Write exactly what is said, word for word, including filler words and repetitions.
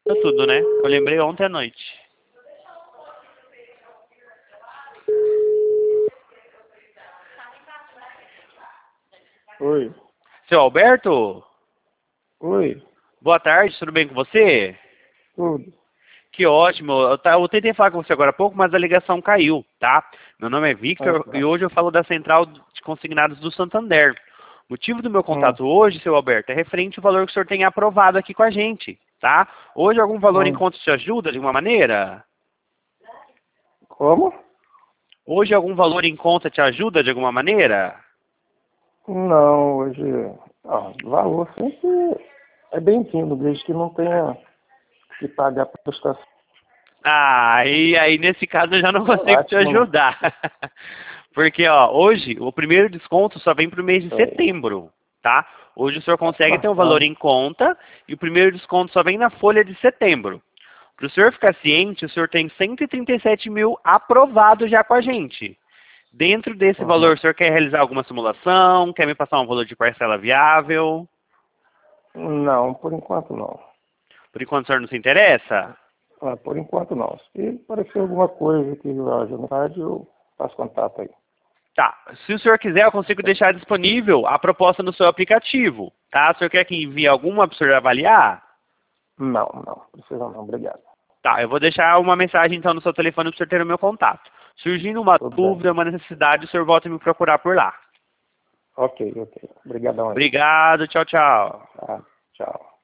Tá tudo, né? Eu lembrei ontem à noite. Oi. Seu Alberto? Oi. Boa tarde, tudo bem com você? Tudo. Que ótimo. Eu, tá, eu tentei falar com você agora há pouco, mas a ligação caiu, tá? Meu nome é Ah, Victor e tá. hoje eu falo da Central de Consignados do Santander. O motivo do meu Hum, contato hoje, seu Alberto, é referente ao valor que o senhor tem aprovado aqui com a gente, tá? Hoje algum valor em hum. conta te ajuda de alguma maneira? Como? Hoje algum valor em conta te ajuda de alguma maneira? Não, hoje. Ah, valor sempre é bem-vindo, desde que não tenha que pagar a prestação. Ah, e aí nesse caso eu já não É consigo te ótimo, né? ajudar. Porque, ó, hoje o primeiro desconto só vem para o mês de Sei. setembro, tá? Hoje o senhor Tá consegue ter um valor passado. em conta e o primeiro desconto só vem na folha de setembro. Para o senhor ficar ciente, o senhor tem cento e trinta e sete mil aprovado já com a gente. Dentro desse valor, Uhum. o senhor quer realizar alguma simulação? Quer me passar um valor de parcela viável? Não, por enquanto não. Por enquanto o senhor não se interessa? Ah, por enquanto não. Se aparecer alguma coisa que eu acho vontade, eu faço contato aí. Tá. Se o senhor quiser, eu consigo Ok? deixar disponível a proposta no seu aplicativo. Tá? O senhor quer que envie alguma para o senhor avaliar? Não, não. Precisa não. Obrigado. Tá, eu vou deixar uma mensagem então no seu telefone para o senhor ter o meu contato. Surgindo uma Tudo bem. dúvida, uma necessidade, o senhor volta a me procurar por lá. Ok, ok. Obrigadão aí. Obrigado, tchau, tchau. Tá, tchau.